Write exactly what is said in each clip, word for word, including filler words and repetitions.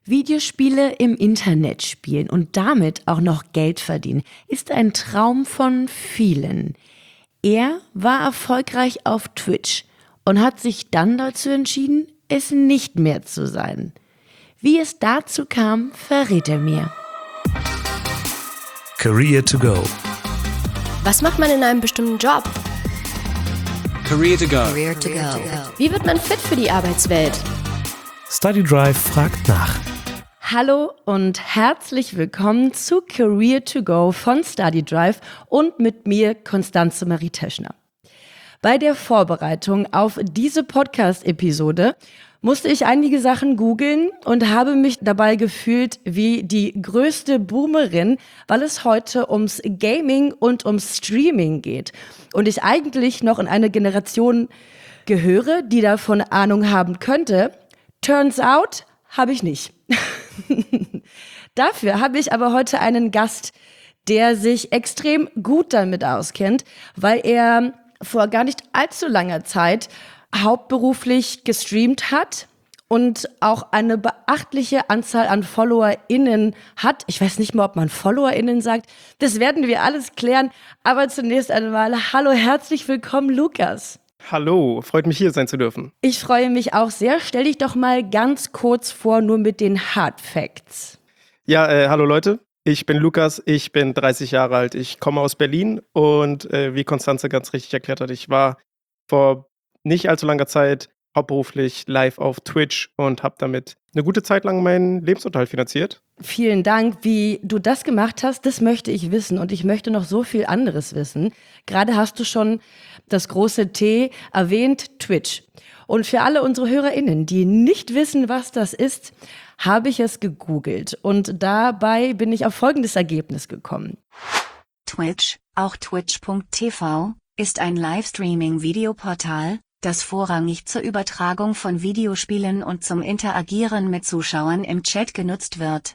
Videospiele im Internet spielen und damit auch noch Geld verdienen, ist ein Traum von vielen. Er war erfolgreich auf Twitch und hat sich dann dazu entschieden, es nicht mehr zu sein. Wie es dazu kam, verrät er mir. Career to go. Was macht man in einem bestimmten Job? Career to go. Career to go. Wie wird man fit für die Arbeitswelt? StudyDrive fragt nach. Hallo und herzlich willkommen zu Career to go von StudyDrive und mit mir Constanze Marie Teschner. Bei der Vorbereitung auf diese Podcast-Episode musste ich einige Sachen googeln und habe mich dabei gefühlt wie die größte Boomerin, weil es heute ums Gaming und ums Streaming geht. Und ich eigentlich noch in eine Generation gehöre, die davon Ahnung haben könnte. Turns out, habe ich nicht. Dafür habe ich aber heute einen Gast, der sich extrem gut damit auskennt, weil er vor gar nicht allzu langer Zeit hauptberuflich gestreamt hat und auch eine beachtliche Anzahl an FollowerInnen hat. Ich weiß nicht mal, ob man FollowerInnen sagt. Das werden wir alles klären. Aber zunächst einmal, hallo, herzlich willkommen, Lukas. Hallo, freut mich, hier sein zu dürfen. Ich freue mich auch sehr. Stell dich doch mal ganz kurz vor, nur mit den Hard Facts. Ja, äh, hallo Leute, ich bin Lukas, ich bin dreißig Jahre alt, ich komme aus Berlin und äh, wie Constanze ganz richtig erklärt hat, ich war vor nicht allzu langer Zeit hauptberuflich live auf Twitch und habe damit eine gute Zeit lang meinen Lebensunterhalt finanziert. Vielen Dank. Wie du das gemacht hast, das möchte ich wissen und ich möchte noch so viel anderes wissen. Gerade hast du schon das große T erwähnt, Twitch. Und für alle unsere HörerInnen, die nicht wissen, was das ist, habe ich es gegoogelt und dabei bin ich auf folgendes Ergebnis gekommen. Twitch, auch twitch punkt t v, ist ein Livestreaming-Videoportal, das vorrangig zur Übertragung von Videospielen und zum Interagieren mit Zuschauern im Chat genutzt wird.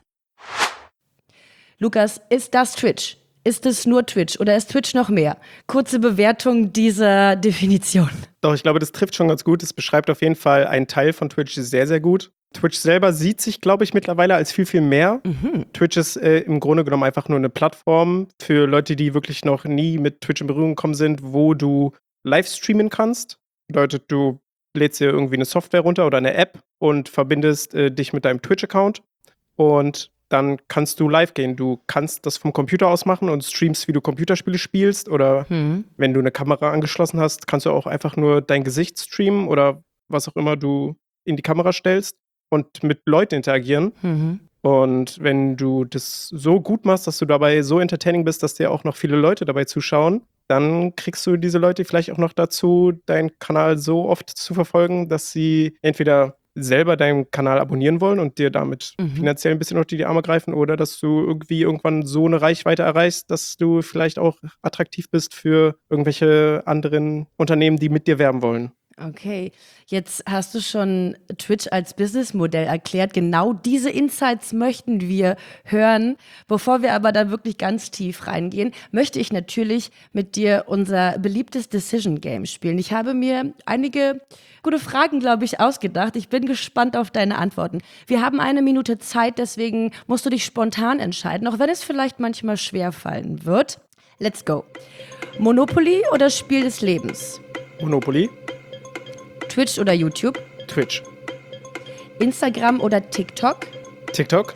Lukas, ist das Twitch? Ist es nur Twitch oder ist Twitch noch mehr? Kurze Bewertung dieser Definition. Doch, ich glaube, das trifft schon ganz gut. Es beschreibt auf jeden Fall einen Teil von Twitch sehr, sehr gut. Twitch selber sieht sich, glaube ich, mittlerweile als viel, viel mehr. Mhm. Twitch ist äh, im Grunde genommen einfach nur eine Plattform für Leute, die wirklich noch nie mit Twitch in Berührung gekommen sind, wo du live streamen kannst. Bedeutet, du lädst dir irgendwie eine Software runter oder eine App und verbindest äh, dich mit deinem Twitch-Account und dann kannst du live gehen. Du kannst das vom Computer aus machen und streamst, wie du Computerspiele spielst oder mhm. wenn du eine Kamera angeschlossen hast, kannst du auch einfach nur dein Gesicht streamen oder was auch immer du in die Kamera stellst und mit Leuten interagieren. Mhm. Und wenn du das so gut machst, dass du dabei so entertaining bist, dass dir auch noch viele Leute dabei zuschauen, dann kriegst du diese Leute vielleicht auch noch dazu, deinen Kanal so oft zu verfolgen, dass sie entweder selber deinen Kanal abonnieren wollen und dir damit mhm. finanziell ein bisschen unter die Arme greifen oder dass du irgendwie irgendwann so eine Reichweite erreichst, dass du vielleicht auch attraktiv bist für irgendwelche anderen Unternehmen, die mit dir werben wollen. Okay, jetzt hast du schon Twitch als Businessmodell erklärt. Genau diese Insights möchten wir hören. Bevor wir aber da wirklich ganz tief reingehen, möchte ich natürlich mit dir unser beliebtes Decision Game spielen. Ich habe mir einige gute Fragen, glaube ich, ausgedacht. Ich bin gespannt auf deine Antworten. Wir haben eine Minute Zeit, deswegen musst du dich spontan entscheiden, auch wenn es vielleicht manchmal schwer fallen wird. Let's go. Monopoly oder Spiel des Lebens? Monopoly. Twitch oder YouTube? Twitch. Instagram oder TikTok? TikTok.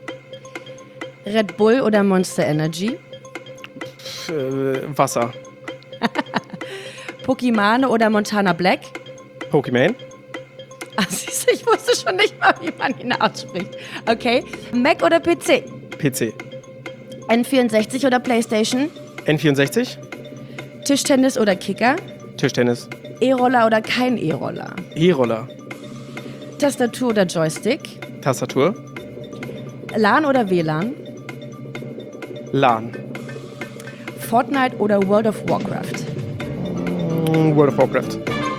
Red Bull oder Monster Energy? Äh, Wasser. Pokimane oder Montana Black? Pokimane. Ach, siehst du, ich wusste schon nicht mal, wie man ihn ausspricht. Okay. Mac oder P C? P C. N vierundsechzig oder Playstation? N vierundsechzig. Tischtennis oder Kicker? Tischtennis. E-Roller oder kein E-Roller? E-Roller. Tastatur oder Joystick? Tastatur. LAN oder W L A N? LAN. Fortnite oder World of Warcraft? World of Warcraft.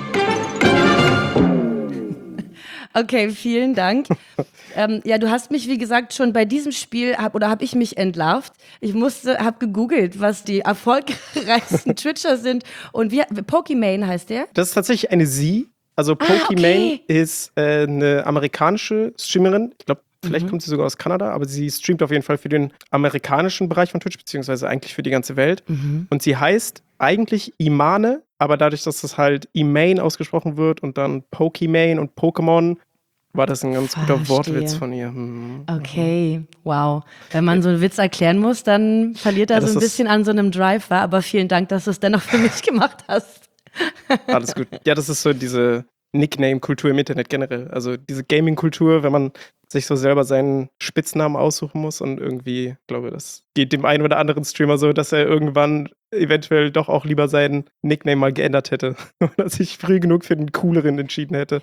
Okay, vielen Dank. ähm, ja, du hast mich, wie gesagt, schon bei diesem Spiel, hab, oder habe ich mich entlarvt. Ich musste, habe gegoogelt, was die erfolgreichsten Twitcher sind. Und wie, Pokimane heißt der? Das ist tatsächlich eine Sie. Also Pokimane ah, okay. ist äh, eine amerikanische Streamerin. Ich glaube, Vielleicht Mhm. kommt sie sogar aus Kanada, aber sie streamt auf jeden Fall für den amerikanischen Bereich von Twitch, beziehungsweise eigentlich für die ganze Welt. Mhm. Und sie heißt eigentlich Imane, aber dadurch, dass das halt Imane ausgesprochen wird und dann Pokimane und Pokémon, war das ein ganz guter Verstehe. Wortwitz von ihr. Hm. Okay, wow. Wenn man so einen Witz erklären muss, dann verliert er Ja, so das ein ist- bisschen an so einem Drive, war. Aber vielen Dank, dass du es dennoch für mich gemacht hast. Alles gut. Ja, das ist so diese Nickname-Kultur im Internet generell. Also diese Gaming-Kultur, wenn man sich so selber seinen Spitznamen aussuchen muss und irgendwie, ich glaube, das geht dem einen oder anderen Streamer so, dass er irgendwann eventuell doch auch lieber seinen Nickname mal geändert hätte oder sich früh genug für den cooleren entschieden hätte.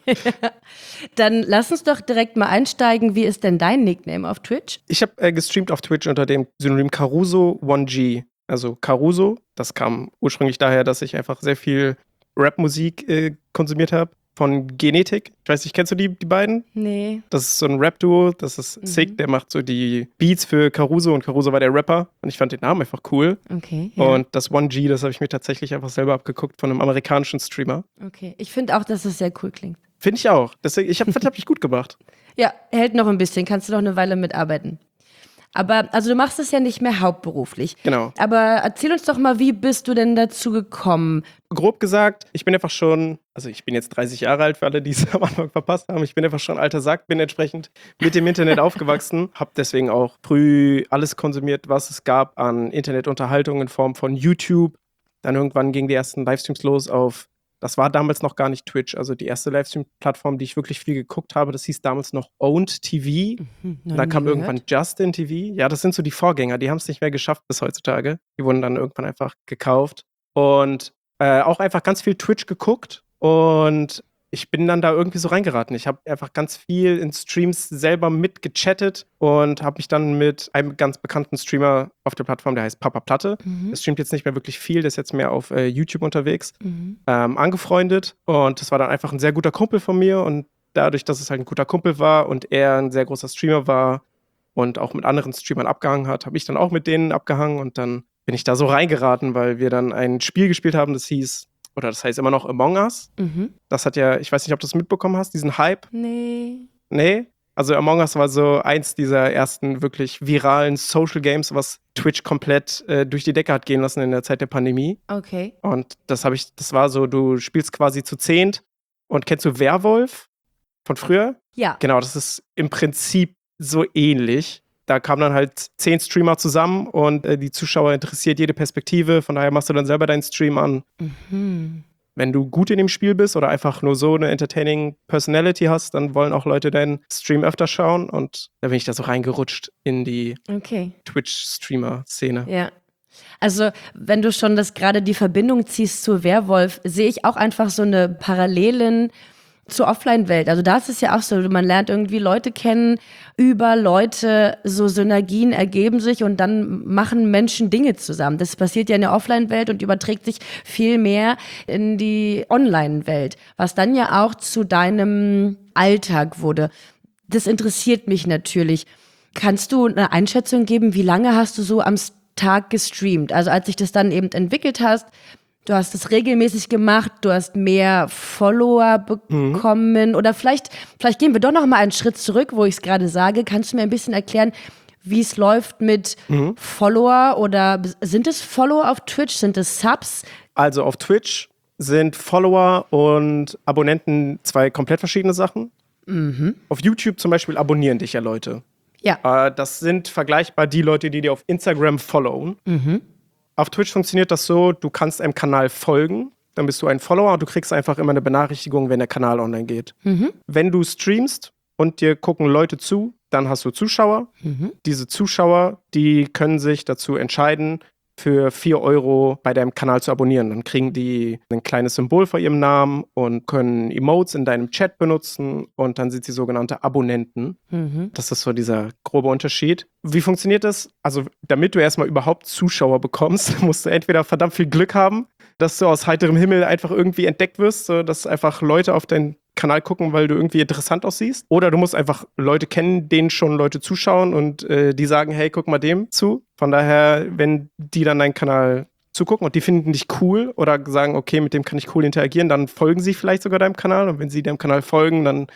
Dann lass uns doch direkt mal einsteigen. Wie ist denn dein Nickname auf Twitch? Ich habe äh, gestreamt auf Twitch unter dem Synonym Caruso eins G. Also Caruso, das kam ursprünglich daher, dass ich einfach sehr viel Rap-Musik äh, konsumiert habe. Von Genetik. Ich weiß nicht, kennst du die, die beiden? Nee. Das ist so ein Rap-Duo, das ist Mhm. sick, der macht so die Beats für Caruso und Caruso war der Rapper und ich fand den Namen einfach cool. Okay. Ja. Und das eins G, das habe ich mir tatsächlich einfach selber abgeguckt von einem amerikanischen Streamer. Okay. Ich finde auch, dass es sehr cool klingt. Finde ich auch. Deswegen, ich habe hab mich gut gemacht. Ja, hält noch ein bisschen. Kannst du noch eine Weile mitarbeiten. Aber, also du machst es ja nicht mehr hauptberuflich. Genau. Aber erzähl uns doch mal, wie bist du denn dazu gekommen? Grob gesagt, ich bin einfach schon, also ich bin jetzt dreißig Jahre alt, für alle, die es am Anfang verpasst haben. Ich bin einfach schon alter Sack, bin entsprechend mit dem Internet aufgewachsen, habe deswegen auch früh alles konsumiert, was es gab an Internetunterhaltung in Form von YouTube. Dann irgendwann gingen die ersten Livestreams los auf, das war damals noch gar nicht Twitch, also die erste Livestream-Plattform, die ich wirklich viel geguckt habe, das hieß damals noch Owned T V. Hm, noch Und dann nie kam gehört. irgendwann Justin T V. Ja, das sind so die Vorgänger, die haben es nicht mehr geschafft bis heutzutage. Die wurden dann irgendwann einfach gekauft. Und äh, auch einfach ganz viel Twitch geguckt. Und ich bin dann da irgendwie so reingeraten. Ich habe einfach ganz viel in Streams selber mitgechattet und habe mich dann mit einem ganz bekannten Streamer auf der Plattform, der heißt Papa Platte, Mhm. der streamt jetzt nicht mehr wirklich viel, der ist jetzt mehr auf äh, YouTube unterwegs, Mhm. ähm, angefreundet. Und das war dann einfach ein sehr guter Kumpel von mir. Und dadurch, dass es halt ein guter Kumpel war und er ein sehr großer Streamer war und auch mit anderen Streamern abgehangen hat, habe ich dann auch mit denen abgehangen. Und dann bin ich da so reingeraten, weil wir dann ein Spiel gespielt haben, das hieß, oder das heißt immer noch Among Us. Mhm. Das hat ja, ich weiß nicht, ob du das mitbekommen hast, diesen Hype. Nee. Nee? Also Among Us war so eins dieser ersten wirklich viralen Social Games, was Twitch komplett äh, durch die Decke hat gehen lassen in der Zeit der Pandemie. Okay. Und das habe ich, das war so, du spielst quasi zu zehnt. Und kennst du Werwolf von früher? Ja. Genau, das ist im Prinzip so ähnlich. Da kamen dann halt zehn Streamer zusammen und äh, die Zuschauer interessiert jede Perspektive. Von daher machst du dann selber deinen Stream an. Mhm. Wenn du gut in dem Spiel bist oder einfach nur so eine entertaining Personality hast, dann wollen auch Leute deinen Stream öfter schauen. Und da bin ich da so reingerutscht in die Okay. Twitch-Streamer-Szene. Ja. Also, wenn du schon das gerade die Verbindung ziehst zu Werwolf, sehe ich auch einfach so eine Parallelen zur Offline-Welt. Also da ist es ja auch so, man lernt irgendwie Leute kennen, über Leute, so Synergien ergeben sich und dann machen Menschen Dinge zusammen. Das passiert ja in der Offline-Welt und überträgt sich viel mehr in die Online-Welt, was dann ja auch zu deinem Alltag wurde. Das interessiert mich natürlich. Kannst du eine Einschätzung geben, wie lange hast du so am Tag gestreamt? Also als sich das dann eben entwickelt hast, du hast es regelmäßig gemacht, du hast mehr Follower bekommen oder vielleicht, vielleicht gehen wir doch noch mal einen Schritt zurück, wo ich es gerade sage. Kannst du mir ein bisschen erklären, wie es läuft mit Follower oder sind es Follower auf Twitch, sind es Subs? Also auf Twitch sind Follower und Abonnenten zwei komplett verschiedene Sachen. Mhm. Auf YouTube zum Beispiel abonnieren dich ja Leute. Ja. Äh, das sind vergleichbar die Leute, die dir auf Instagram followen. Mhm. Auf Twitch funktioniert das so, du kannst einem Kanal folgen, dann bist du ein Follower und du kriegst einfach immer eine Benachrichtigung, wenn der Kanal online geht. Mhm. Wenn du streamst und dir gucken Leute zu, dann hast du Zuschauer. Mhm. Diese Zuschauer, die können sich dazu entscheiden, für vier Euro bei deinem Kanal zu abonnieren. Dann kriegen die ein kleines Symbol vor ihrem Namen und können Emotes in deinem Chat benutzen und dann sind sie sogenannte Abonnenten. Mhm. Das ist so dieser grobe Unterschied. Wie funktioniert das? Also, damit du erstmal überhaupt Zuschauer bekommst, musst du entweder verdammt viel Glück haben, dass du aus heiterem Himmel einfach irgendwie entdeckt wirst, so dass einfach Leute auf deinen Kanal gucken, weil du irgendwie interessant aussiehst. Oder du musst einfach Leute kennen, denen schon Leute zuschauen und äh, die sagen, hey, guck mal dem zu. Von daher, wenn die dann deinen Kanal zugucken und die finden dich cool oder sagen, okay, mit dem kann ich cool interagieren, dann folgen sie vielleicht sogar deinem Kanal. Und wenn sie deinem Kanal folgen, dann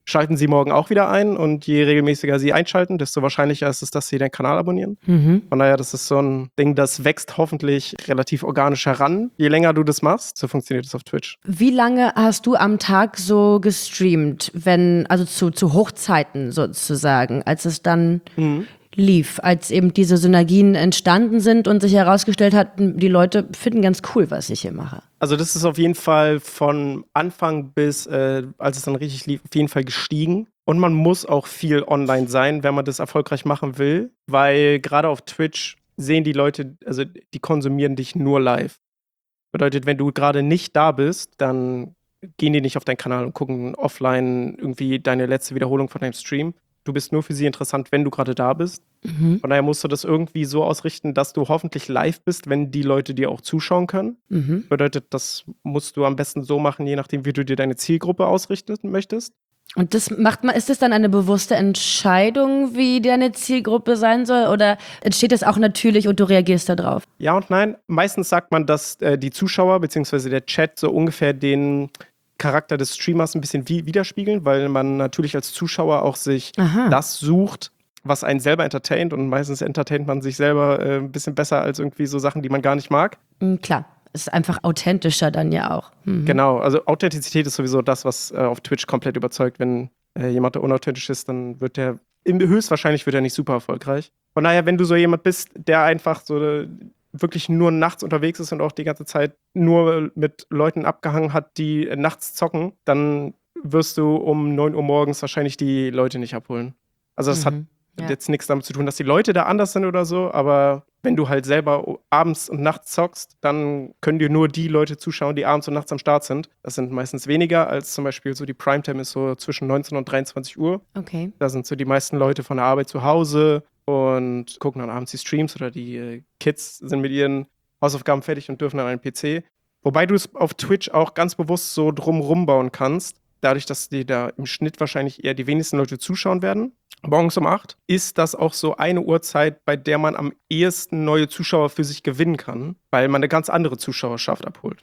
schalten sie morgen auch wieder ein und je regelmäßiger sie einschalten, desto wahrscheinlicher ist es, dass sie den Kanal abonnieren. Mhm. Von daher, das ist so ein Ding, das wächst hoffentlich relativ organisch heran. Je länger du das machst, so funktioniert es auf Twitch. Wie lange hast du am Tag so gestreamt, wenn, also zu, zu Hochzeiten sozusagen, als es dann Mhm. lief, als eben diese Synergien entstanden sind und sich herausgestellt hat, die Leute finden ganz cool, was ich hier mache? Also das ist auf jeden Fall von Anfang bis, äh, als es dann richtig lief, auf jeden Fall gestiegen. Und man muss auch viel online sein, wenn man das erfolgreich machen will, weil gerade auf Twitch sehen die Leute, also die konsumieren dich nur live. Bedeutet, wenn du gerade nicht da bist, dann gehen die nicht auf deinen Kanal und gucken offline irgendwie deine letzte Wiederholung von deinem Stream. Du bist nur für sie interessant, wenn du gerade da bist. Mhm. Von daher musst du das irgendwie so ausrichten, dass du hoffentlich live bist, wenn die Leute dir auch zuschauen können. Mhm. Bedeutet, das musst du am besten so machen, je nachdem, wie du dir deine Zielgruppe ausrichten möchtest. Und das macht man, ist das dann eine bewusste Entscheidung, wie deine Zielgruppe sein soll? Oder entsteht das auch natürlich und du reagierst da drauf? Ja und nein. Meistens sagt man, dass äh, die Zuschauer bzw. der Chat so ungefähr den Charakter des Streamers ein bisschen wie widerspiegeln, weil man natürlich als Zuschauer auch sich Aha. das sucht, was einen selber entertaint. Und meistens entertaint man sich selber äh, ein bisschen besser als irgendwie so Sachen, die man gar nicht mag. Mhm, klar, ist einfach authentischer dann ja auch. Mhm. Genau, also Authentizität ist sowieso das, was äh, auf Twitch komplett überzeugt. Wenn äh, jemand, der unauthentisch ist, dann wird der, im, höchstwahrscheinlich wird er nicht super erfolgreich. Von daher, wenn du so jemand bist, der einfach so äh, wirklich nur nachts unterwegs ist und auch die ganze Zeit nur mit Leuten abgehangen hat, die äh, nachts zocken, dann wirst du um neun Uhr morgens wahrscheinlich die Leute nicht abholen. Also das hat Mhm. Ja. jetzt nichts damit zu tun, dass die Leute da anders sind oder so, aber wenn du halt selber abends und nachts zockst, dann können dir nur die Leute zuschauen, die abends und nachts am Start sind. Das sind meistens weniger, als zum Beispiel so die Primetime ist so zwischen neunzehn und dreiundzwanzig Uhr. Okay. Da sind so die meisten Leute von der Arbeit zu Hause und gucken dann abends die Streams oder die äh, Kids sind mit ihren Hausaufgaben fertig und dürfen dann an den P C. Wobei du es auf Twitch auch ganz bewusst so drumrum bauen kannst. Dadurch, dass die da im Schnitt wahrscheinlich eher die wenigsten Leute zuschauen werden, morgens um acht, ist das auch so eine Uhrzeit, bei der man am ehesten neue Zuschauer für sich gewinnen kann, weil man eine ganz andere Zuschauerschaft abholt.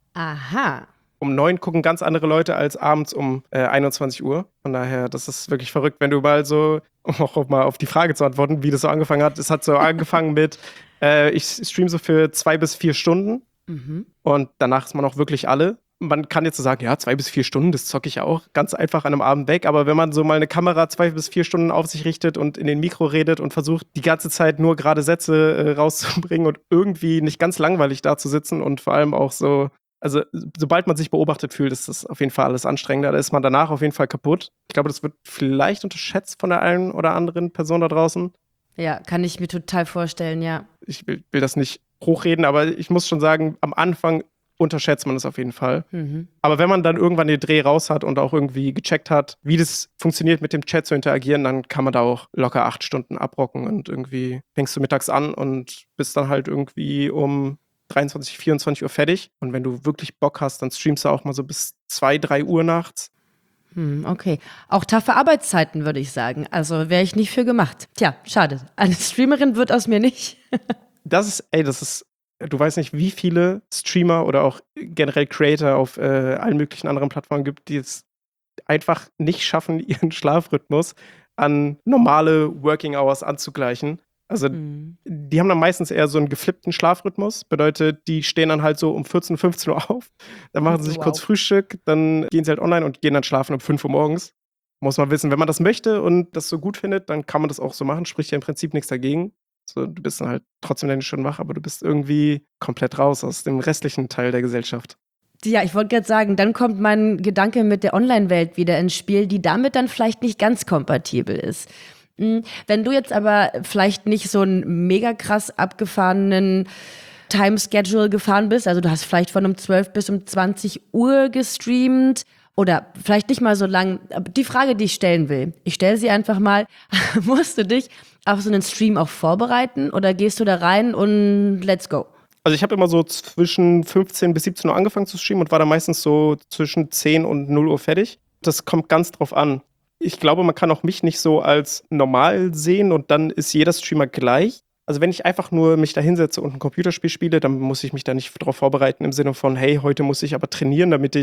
Aha. Um neun gucken ganz andere Leute als abends um äh, einundzwanzig Uhr. Von daher, das ist wirklich verrückt, wenn du mal so, um auch mal auf die Frage zu antworten, wie das so angefangen hat. Es hat so angefangen mit, äh, ich streame so für zwei bis vier Stunden Mhm. und danach ist man auch wirklich alle. Man kann jetzt so sagen, ja, zwei bis vier Stunden, das zocke ich ja auch ganz einfach an einem Abend weg. Aber wenn man so mal eine Kamera zwei bis vier Stunden auf sich richtet und in den Mikro redet und versucht, die ganze Zeit nur gerade Sätze äh, rauszubringen und irgendwie nicht ganz langweilig da zu sitzen und vor allem auch so, also sobald man sich beobachtet fühlt, ist das auf jeden Fall alles anstrengender. Da ist man danach auf jeden Fall kaputt. Ich glaube, das wird vielleicht unterschätzt von der einen oder anderen Person da draußen. Ja, kann ich mir total vorstellen, ja. Ich will, will das nicht hochreden, aber ich muss schon sagen, am Anfang unterschätzt man es auf jeden Fall. Mhm. Aber wenn man dann irgendwann den Dreh raus hat und auch irgendwie gecheckt hat, wie das funktioniert, mit dem Chat zu interagieren, dann kann man da auch locker acht Stunden abrocken und irgendwie fängst du mittags an und bist dann halt irgendwie um dreiundzwanzig, vierundzwanzig Uhr fertig. Und wenn du wirklich Bock hast, dann streamst du auch mal so bis zwei, drei Uhr nachts. Hm, okay. Auch taffe Arbeitszeiten, würde ich sagen. Also wäre ich nicht für gemacht. Tja, schade. Eine Streamerin wird aus mir nicht. Das ist, ey, das ist, du weißt nicht, wie viele Streamer oder auch generell Creator auf äh, allen möglichen anderen Plattformen gibt, die es einfach nicht schaffen, ihren Schlafrhythmus an normale Working Hours anzugleichen. Also Hm. die haben dann meistens eher so einen geflippten Schlafrhythmus. Bedeutet, die stehen dann halt so um vierzehn, fünfzehn Uhr auf. Dann machen sie sich Wow. kurz Frühstück, dann gehen sie halt online und gehen dann schlafen um fünf Uhr morgens. Muss man wissen, wenn man das möchte und das so gut findet, dann kann man das auch so machen. Spricht ja im Prinzip nichts dagegen. So, du bist dann halt trotzdem deine Stunden wach, aber du bist irgendwie komplett raus aus dem restlichen Teil der Gesellschaft. Ja, ich wollte gerade sagen, dann kommt mein Gedanke mit der Online-Welt wieder ins Spiel, die damit dann vielleicht nicht ganz kompatibel ist. Hm, Wenn du jetzt aber vielleicht nicht so einen mega krass abgefahrenen Time-Schedule gefahren bist, also du hast vielleicht von um zwölf bis um zwanzig Uhr gestreamt oder vielleicht nicht mal so lang. Aber die Frage, die ich stellen will, ich stelle sie einfach mal, musst du dich auf so einen Stream auch vorbereiten oder gehst du da rein und let's go? Also ich habe immer so zwischen fünfzehn bis siebzehn Uhr angefangen zu streamen und war dann meistens so zwischen zehn und null Uhr fertig. Das kommt ganz drauf an. Ich glaube, man kann auch mich nicht so als normal sehen und dann ist jeder Streamer gleich. Also wenn ich einfach nur mich da hinsetze und ein Computerspiel spiele, dann muss ich mich da nicht darauf vorbereiten im Sinne von, hey, heute muss ich aber trainieren, damit ich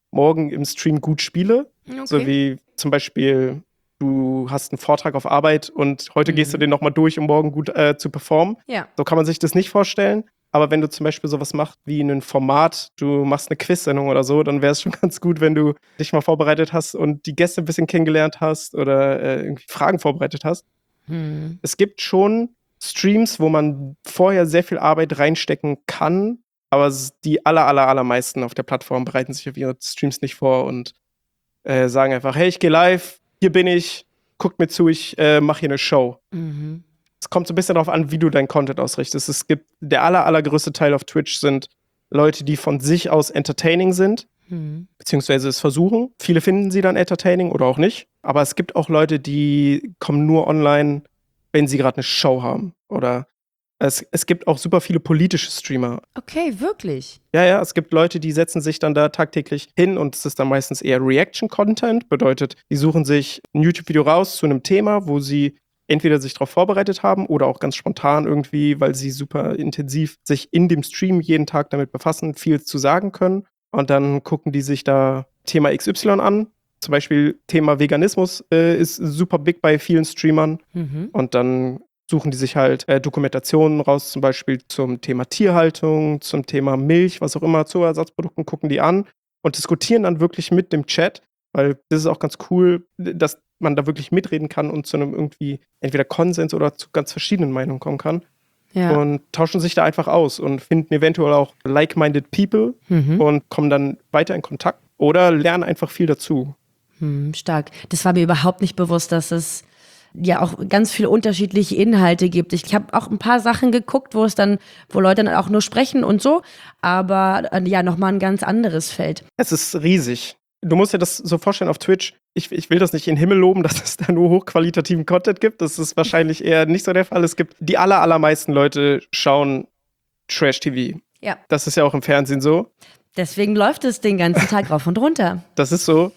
morgen im Stream gut spiele. Okay. So wie zum Beispiel, du hast einen Vortrag auf Arbeit und heute Mhm. gehst du den nochmal durch, um morgen gut äh, zu performen. Ja. So kann man sich das nicht vorstellen. Aber wenn du zum Beispiel sowas machst wie ein Format, du machst eine Quiz-Sendung oder so, dann wäre es schon ganz gut, wenn du dich mal vorbereitet hast und die Gäste ein bisschen kennengelernt hast oder äh, irgendwie Fragen vorbereitet hast. Hm. Es gibt schon Streams, wo man vorher sehr viel Arbeit reinstecken kann, aber s- die aller, aller, allermeisten auf der Plattform bereiten sich auf ihre Streams nicht vor und äh, sagen einfach, hey, ich gehe live, hier bin ich, guckt mir zu, ich äh, mache hier eine Show. Mhm. Es kommt so ein bisschen darauf an, wie du deinen Content ausrichtest. Es gibt, der aller, allergrößte Teil auf Twitch sind Leute, die von sich aus entertaining sind, Mhm. beziehungsweise es versuchen. Viele finden sie dann entertaining oder auch nicht. Aber es gibt auch Leute, die kommen nur online, wenn sie gerade eine Show haben. Oder es, es gibt auch super viele politische Streamer. Okay, wirklich. Ja, ja, es gibt Leute, die setzen sich dann da tagtäglich hin und es ist dann meistens eher Reaction-Content. Bedeutet, die suchen sich ein YouTube-Video raus zu einem Thema, wo sie entweder sich darauf vorbereitet haben oder auch ganz spontan irgendwie, weil sie super intensiv sich in dem Stream jeden Tag damit befassen, viel zu sagen können. Und dann gucken die sich da Thema X Y an. Zum Beispiel Thema Veganismus äh, ist super big bei vielen Streamern. Mhm. Und dann suchen die sich halt äh, Dokumentationen raus, zum Beispiel zum Thema Tierhaltung, zum Thema Milch, was auch immer, Zuckerersatzprodukten, gucken die an und diskutieren dann wirklich mit dem Chat, weil das ist auch ganz cool, dass man da wirklich mitreden kann und zu einem irgendwie entweder Konsens oder zu ganz verschiedenen Meinungen kommen kann. Ja. Und tauschen sich da einfach aus und finden eventuell auch like-minded people Mhm. und kommen dann weiter in Kontakt oder lernen einfach viel dazu. Hm, stark. Das war mir überhaupt nicht bewusst, dass es ja auch ganz viele unterschiedliche Inhalte gibt. Ich habe auch ein paar Sachen geguckt, wo es dann, wo Leute dann auch nur sprechen und so, aber äh, ja, nochmal ein ganz anderes Feld. Es ist riesig. Du musst dir das so vorstellen auf Twitch. Ich, ich will das nicht in den Himmel loben, dass es da nur hochqualitativen Content gibt. Das ist wahrscheinlich eher nicht so der Fall. Es gibt die aller, allermeisten Leute schauen Trash-T V. Ja. Das ist ja auch im Fernsehen so. Deswegen läuft es den ganzen Tag rauf und runter. Das ist so.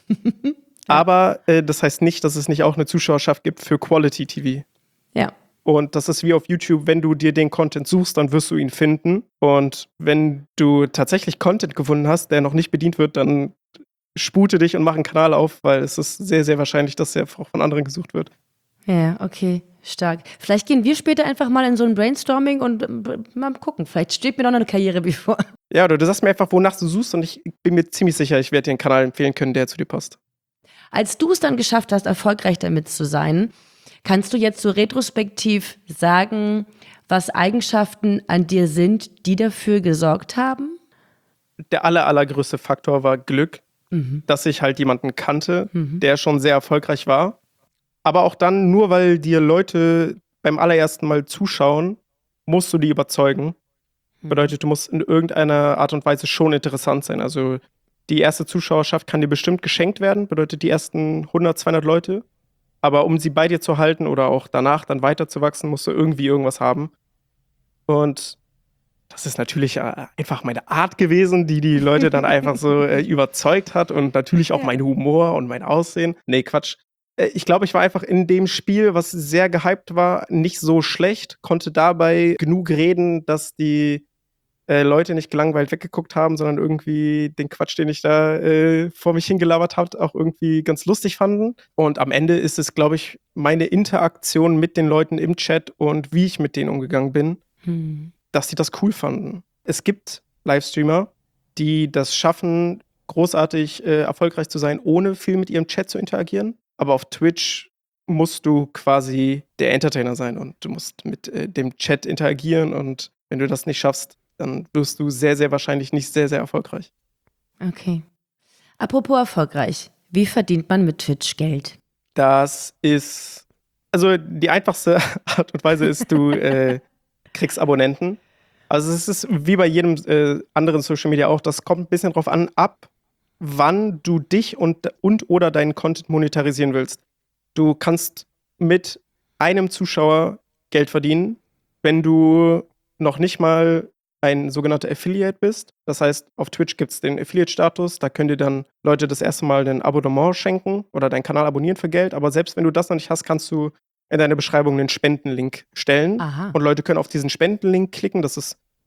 Aber äh, das heißt nicht, dass es nicht auch eine Zuschauerschaft gibt für Quality-T V. Ja. Und das ist wie auf YouTube, wenn du dir den Content suchst, dann wirst du ihn finden. Und wenn du tatsächlich Content gefunden hast, der noch nicht bedient wird, dann spute dich und mach einen Kanal auf, weil es ist sehr, sehr wahrscheinlich, dass der auch von anderen gesucht wird. Ja, okay, stark. Vielleicht gehen wir später einfach mal in so ein Brainstorming und ähm, mal gucken. Vielleicht steht mir noch eine Karriere bevor. Ja, oder du sagst mir einfach, wonach du suchst und ich bin mir ziemlich sicher, ich werde dir einen Kanal empfehlen können, der zu dir passt. Als du es dann geschafft hast, erfolgreich damit zu sein, kannst du jetzt so retrospektiv sagen, was Eigenschaften an dir sind, die dafür gesorgt haben? Der aller, allergrößte Faktor war Glück, Mhm. dass ich halt jemanden kannte, Mhm. der schon sehr erfolgreich war. Aber auch dann, nur weil dir Leute beim allerersten Mal zuschauen, musst du die überzeugen. Bedeutet, du musst in irgendeiner Art und Weise schon interessant sein. Also die erste Zuschauerschaft kann dir bestimmt geschenkt werden, bedeutet die ersten hundert, zweihundert Leute. Aber um sie bei dir zu halten oder auch danach dann weiterzuwachsen, musst du irgendwie irgendwas haben. Und das ist natürlich äh, einfach meine Art gewesen, die die Leute dann einfach so äh, überzeugt hat. Und natürlich auch Ja. mein Humor und mein Aussehen. Nee, Quatsch. Äh, Ich glaube, ich war einfach in dem Spiel, was sehr gehypt war, nicht so schlecht. Konnte dabei genug reden, dass die äh, Leute nicht gelangweilt weggeguckt haben, sondern irgendwie den Quatsch, den ich da äh, vor mich hingelabert habe, auch irgendwie ganz lustig fanden. Und am Ende ist es, glaube ich, meine Interaktion mit den Leuten im Chat und wie ich mit denen umgegangen bin, Hm. dass die das cool fanden. Es gibt Livestreamer, die das schaffen, großartig äh, erfolgreich zu sein, ohne viel mit ihrem Chat zu interagieren. Aber auf Twitch musst du quasi der Entertainer sein und du musst mit äh, dem Chat interagieren. Und wenn du das nicht schaffst, dann wirst du sehr, sehr wahrscheinlich nicht sehr, sehr erfolgreich. Okay. Apropos erfolgreich. Wie verdient man mit Twitch Geld? Das ist, also die einfachste Art und Weise ist, du äh, kriegst Abonnenten. Also es ist wie bei jedem äh, anderen Social Media auch, das kommt ein bisschen drauf an, ab wann du dich und, und oder deinen Content monetarisieren willst. Du kannst mit einem Zuschauer Geld verdienen, wenn du noch nicht mal ein sogenannter Affiliate bist. Das heißt, auf Twitch gibt es den Affiliate-Status, da können dir dann Leute das erste Mal ein Abonnement schenken oder deinen Kanal abonnieren für Geld, aber selbst wenn du das noch nicht hast, kannst du in deine Beschreibung einen Spendenlink stellen Aha. und Leute können auf diesen Spendenlink klicken, das ist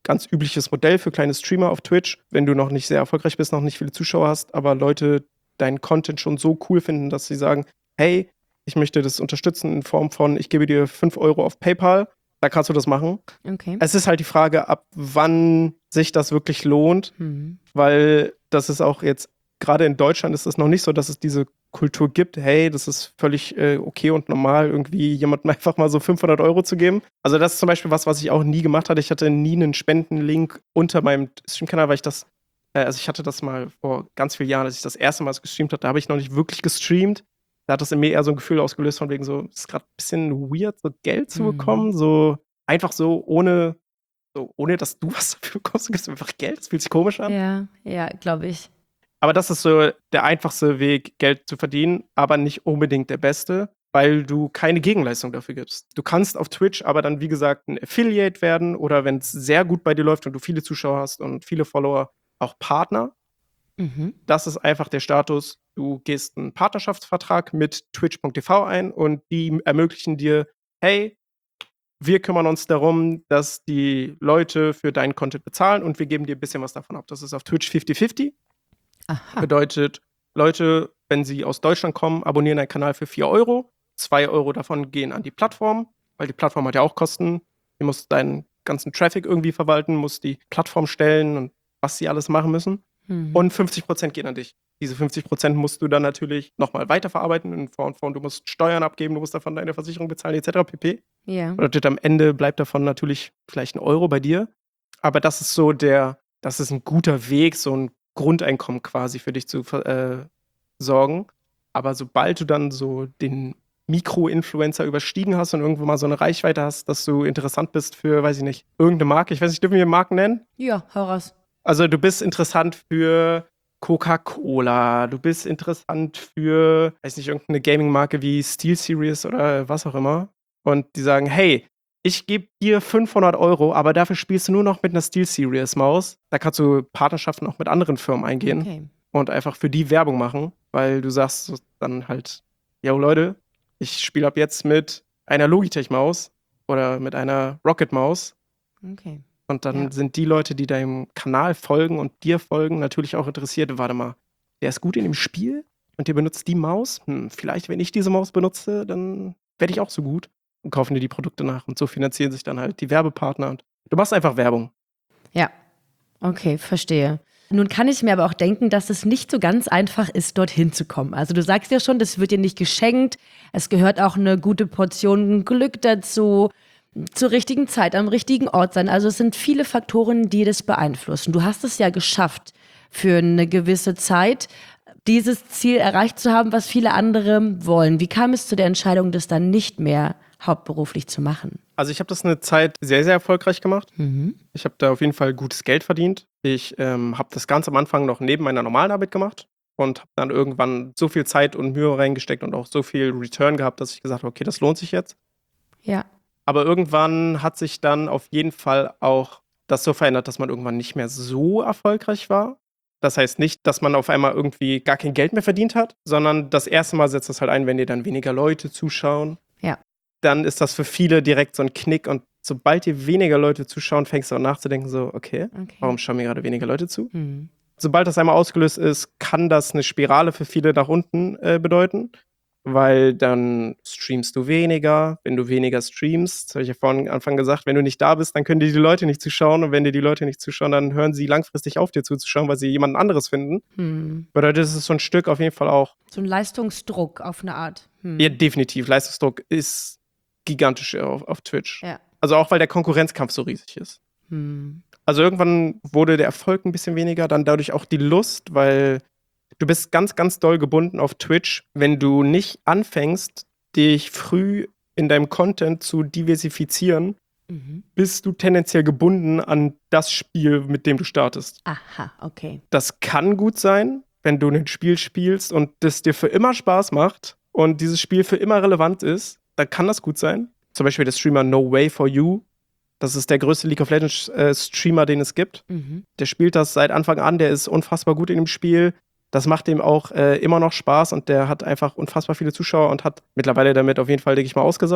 ganz übliches Modell für kleine Streamer auf Twitch, wenn du noch nicht sehr erfolgreich bist, noch nicht viele Zuschauer hast, aber Leute deinen Content schon so cool finden, dass sie sagen, hey, ich möchte das unterstützen in Form von, ich gebe dir fünf Euro auf PayPal, da kannst du das machen. Okay. Es ist halt die Frage, ab wann sich das wirklich lohnt, Mhm. weil das ist auch jetzt, gerade in Deutschland ist es noch nicht so, dass es diese Kultur gibt, hey, das ist völlig äh, okay und normal, irgendwie jemandem einfach mal so fünfhundert Euro zu geben. Also das ist zum Beispiel was, was ich auch nie gemacht hatte. Ich hatte nie einen Spendenlink unter meinem Streamkanal, weil ich das, äh, also ich hatte das mal vor ganz vielen Jahren, als ich das erste Mal gestreamt habe, da habe ich noch nicht wirklich gestreamt. Da hat das in mir eher so ein Gefühl ausgelöst von wegen so, es ist gerade ein bisschen weird, so Geld zu Mhm. bekommen, so einfach so ohne, so ohne dass du was dafür bekommst, du gibst einfach Geld, das fühlt sich komisch an. Ja, ja, glaube ich. Aber das ist so der einfachste Weg, Geld zu verdienen, aber nicht unbedingt der beste, weil du keine Gegenleistung dafür gibst. Du kannst auf Twitch aber dann, wie gesagt, ein Affiliate werden oder wenn es sehr gut bei dir läuft und du viele Zuschauer hast und viele Follower, auch Partner. Mhm. Das ist einfach der Status. Du gehst einen Partnerschaftsvertrag mit twitch punkt t v ein und die ermöglichen dir, hey, wir kümmern uns darum, dass die Leute für deinen Content bezahlen und wir geben dir ein bisschen was davon ab. Das ist auf Twitch fifty fifty. Aha. Bedeutet, Leute, wenn sie aus Deutschland kommen, abonnieren einen Kanal für vier Euro. zwei Euro davon gehen an die Plattform, weil die Plattform hat ja auch Kosten. Du musst deinen ganzen Traffic irgendwie verwalten, musst die Plattform stellen und was sie alles machen müssen. Mhm. Und fünfzig Prozent gehen an dich. Diese fünfzig Prozent musst du dann natürlich nochmal weiterverarbeiten in Form von, du musst Steuern abgeben, du musst davon deine Versicherung bezahlen, et cetera pp. Ja. Bedeutet, am Ende bleibt davon natürlich vielleicht ein Euro bei dir. Aber das ist so der, das ist ein guter Weg, so ein Grundeinkommen quasi für dich zu äh, sorgen. Aber sobald du dann so den Mikro-Influencer überstiegen hast und irgendwo mal so eine Reichweite hast, dass du interessant bist für, weiß ich nicht, irgendeine Marke, ich weiß nicht, dürfen wir Marken nennen? Ja, hau raus. Also du bist interessant für Coca-Cola, du bist interessant für, weiß nicht, irgendeine Gaming-Marke wie SteelSeries oder was auch immer. Und die sagen, hey, ich gebe dir fünfhundert Euro, aber dafür spielst du nur noch mit einer SteelSeries-Maus. Da kannst du Partnerschaften auch mit anderen Firmen eingehen Okay. und einfach für die Werbung machen, weil du sagst so dann halt, yo Leute, ich spiele ab jetzt mit einer Logitech-Maus oder mit einer Rocket-Maus. Okay. Und dann Ja. sind die Leute, die deinem Kanal folgen und dir folgen, natürlich auch interessiert. Warte mal, der ist gut in dem Spiel und der benutzt die Maus. Hm, vielleicht, wenn ich diese Maus benutze, dann werde ich auch so gut. Und kaufen dir die Produkte nach. Und so finanzieren sich dann halt die Werbepartner. Und du machst einfach Werbung. Ja. Okay, verstehe. Nun kann ich mir aber auch denken, dass es nicht so ganz einfach ist, dorthin zu kommen. Also du sagst ja schon, das wird dir nicht geschenkt. Es gehört auch eine gute Portion Glück dazu, zur richtigen Zeit, am richtigen Ort sein. Also es sind viele Faktoren, die das beeinflussen. Du hast es ja geschafft, für eine gewisse Zeit dieses Ziel erreicht zu haben, was viele andere wollen. Wie kam es zu der Entscheidung, das dann nicht mehr hauptberuflich zu machen? Also ich habe das eine Zeit sehr, sehr erfolgreich gemacht. Mhm. Ich habe da auf jeden Fall gutes Geld verdient. Ich ähm, habe das ganz am Anfang noch neben meiner normalen Arbeit gemacht und habe dann irgendwann so viel Zeit und Mühe reingesteckt und auch so viel Return gehabt, dass ich gesagt habe, okay, das lohnt sich jetzt. Ja. Aber irgendwann hat sich dann auf jeden Fall auch das so verändert, dass man irgendwann nicht mehr so erfolgreich war. Das heißt nicht, dass man auf einmal irgendwie gar kein Geld mehr verdient hat, sondern das erste Mal setzt das halt ein, wenn dir dann weniger Leute zuschauen. Ja. Dann ist das für viele direkt so ein Knick und sobald dir weniger Leute zuschauen, fängst du auch nachzudenken, so, okay, Okay. warum schauen mir gerade weniger Leute zu? Mhm. Sobald das einmal ausgelöst ist, kann das eine Spirale für viele nach unten äh, bedeuten, weil dann streamst du weniger. Wenn du weniger streamst, das habe ich ja vorhin am Anfang gesagt, wenn du nicht da bist, dann können dir die Leute nicht zuschauen und wenn dir die Leute nicht zuschauen, dann hören sie langfristig auf, dir zuzuschauen, weil sie jemanden anderes finden. Hm. Bedeutet, das ist so ein Stück auf jeden Fall auch, So ein Leistungsdruck auf eine Art. Hm. ja, definitiv, Leistungsdruck ist gigantisch auf, auf Twitch. Ja. Also auch, weil der Konkurrenzkampf so riesig ist. Hm. Also irgendwann wurde der Erfolg ein bisschen weniger, dann dadurch auch die Lust, weil du bist ganz, ganz doll gebunden auf Twitch, wenn du nicht anfängst, dich früh in deinem Content zu diversifizieren, Mhm. bist du tendenziell gebunden an das Spiel, mit dem du startest. Aha, okay. Das kann gut sein, wenn du ein Spiel spielst und das dir für immer Spaß macht und dieses Spiel für immer relevant ist, dann kann das gut sein. Zum Beispiel der Streamer No Way For You. Das ist der größte League of Legends äh, Streamer, den es gibt. Mhm. Der spielt das seit Anfang an, der ist unfassbar gut in dem Spiel. Das macht ihm auch äh, immer noch Spaß und der hat einfach unfassbar viele Zuschauer und hat mittlerweile damit auf jeden Fall, denke ich mal, ausgesorgt.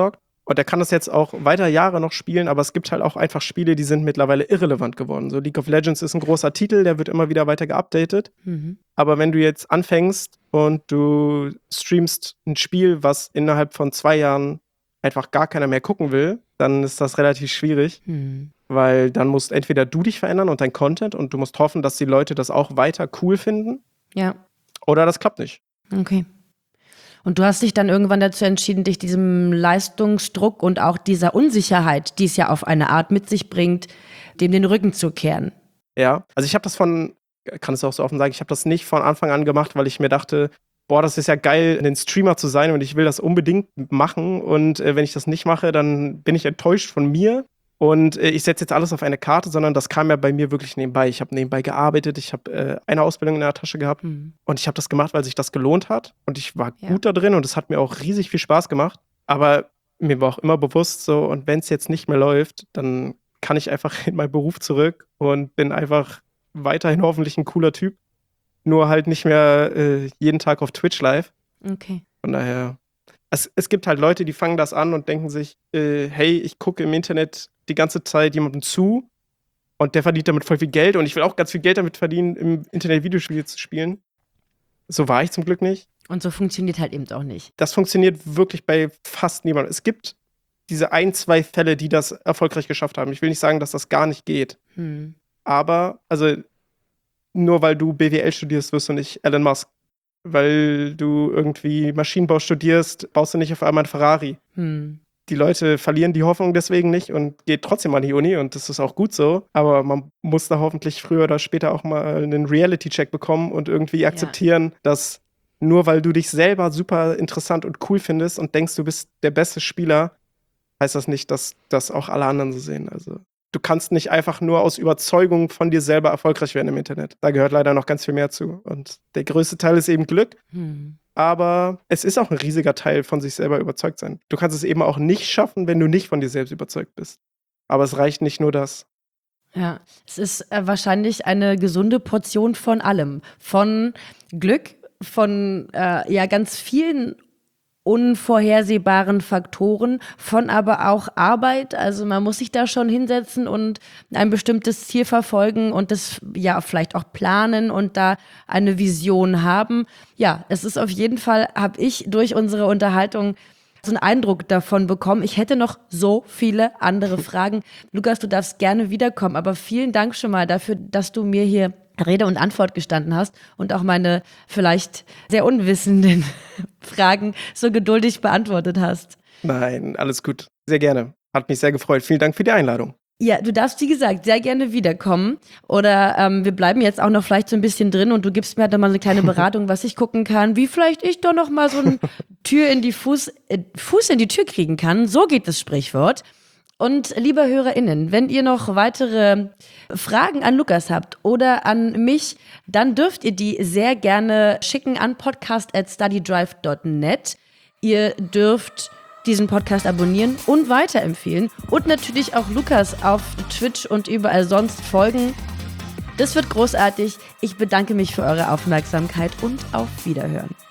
Und der kann das jetzt auch weiter Jahre noch spielen, aber es gibt halt auch einfach Spiele, die sind mittlerweile irrelevant geworden. So League of Legends ist ein großer Titel, der wird immer wieder weiter geupdatet. Mhm. Aber wenn du jetzt anfängst und du streamst ein Spiel, was innerhalb von zwei Jahren einfach gar keiner mehr gucken will, dann ist das relativ schwierig. Mhm. Weil dann musst entweder du dich verändern und dein Content und du musst hoffen, dass die Leute das auch weiter cool finden. Ja. Oder das klappt nicht. Okay. Und du hast dich dann irgendwann dazu entschieden, dich diesem Leistungsdruck und auch dieser Unsicherheit, die es ja auf eine Art mit sich bringt, dem den Rücken zu kehren. Ja, also ich habe das von, kann es auch so offen sagen, ich habe das nicht von Anfang an gemacht, weil ich mir dachte, boah, das ist ja geil, ein Streamer zu sein und ich will das unbedingt machen und äh, wenn ich das nicht mache, dann bin ich enttäuscht von mir. Und äh, ich setze jetzt alles auf eine Karte, sondern das kam ja bei mir wirklich nebenbei. Ich habe nebenbei gearbeitet, ich habe äh, eine Ausbildung in der Tasche gehabt mhm. und ich habe das gemacht, weil sich das gelohnt hat. Und ich war ja. gut da drin und es hat mir auch riesig viel Spaß gemacht. Aber mir war auch immer bewusst so, und wenn es jetzt nicht mehr läuft, dann kann ich einfach in meinen Beruf zurück und bin einfach weiterhin hoffentlich ein cooler Typ. Nur halt nicht mehr äh, jeden Tag auf Twitch live. Okay. Von daher, es, es gibt halt Leute, die fangen das an und denken sich, äh, hey, ich gucke im Internet die ganze Zeit jemandem zu und der verdient damit voll viel Geld und ich will auch ganz viel Geld damit verdienen, im Internet Videospiele zu spielen. So war ich zum Glück nicht. Und so funktioniert halt eben auch nicht. Das funktioniert wirklich bei fast niemandem. Es gibt diese ein, zwei Fälle, die das erfolgreich geschafft haben. Ich will nicht sagen, dass das gar nicht geht. Hm. Aber, also, nur weil du B W L studierst, wirst du nicht Elon Musk. Weil du irgendwie Maschinenbau studierst, baust du nicht auf einmal einen Ferrari. Hm. Die Leute verlieren die Hoffnung deswegen nicht und geht trotzdem an die Uni und das ist auch gut so. Aber man muss da hoffentlich früher oder später auch mal einen Reality-Check bekommen und irgendwie akzeptieren, ja. dass nur weil du dich selber super interessant und cool findest und denkst, du bist der beste Spieler, heißt das nicht, dass das auch alle anderen so sehen. Also du kannst nicht einfach nur aus Überzeugung von dir selber erfolgreich werden im Internet. Da gehört leider noch ganz viel mehr zu. Und der größte Teil ist eben Glück. Hm. Aber es ist auch ein riesiger Teil von sich selber überzeugt sein. Du kannst es eben auch nicht schaffen, wenn du nicht von dir selbst überzeugt bist. Aber es reicht nicht nur das. Ja, es ist äh, wahrscheinlich eine gesunde Portion von allem. Von Glück, von äh, ja ganz vielen unvorhersehbaren Faktoren, von aber auch Arbeit. Also man muss sich da schon hinsetzen und ein bestimmtes Ziel verfolgen und das ja vielleicht auch planen und da eine Vision haben. Ja, es ist auf jeden Fall, habe ich durch unsere Unterhaltung so einen Eindruck davon bekommen. Ich hätte noch so viele andere Fragen. Lukas, du darfst gerne wiederkommen, aber vielen Dank schon mal dafür, dass du mir hier Rede und Antwort gestanden hast und auch meine vielleicht sehr unwissenden Fragen so geduldig beantwortet hast. Nein, alles gut. Sehr gerne. Hat mich sehr gefreut. Vielen Dank für die Einladung. Ja, du darfst, wie gesagt, sehr gerne wiederkommen. Oder ähm, wir bleiben jetzt auch noch vielleicht so ein bisschen drin und du gibst mir halt noch mal so eine kleine Beratung, was ich gucken kann, wie vielleicht ich doch noch mal so eine Tür in die Fuß, äh, Fuß in die Tür kriegen kann. So geht das Sprichwort. Und liebe HörerInnen, wenn ihr noch weitere Fragen an Lukas habt oder an mich, dann dürft ihr die sehr gerne schicken an podcast at studydrive dot net. Ihr dürft diesen Podcast abonnieren und weiterempfehlen und natürlich auch Lukas auf Twitch und überall sonst folgen. Das wird großartig. Ich bedanke mich für eure Aufmerksamkeit und auf Wiederhören.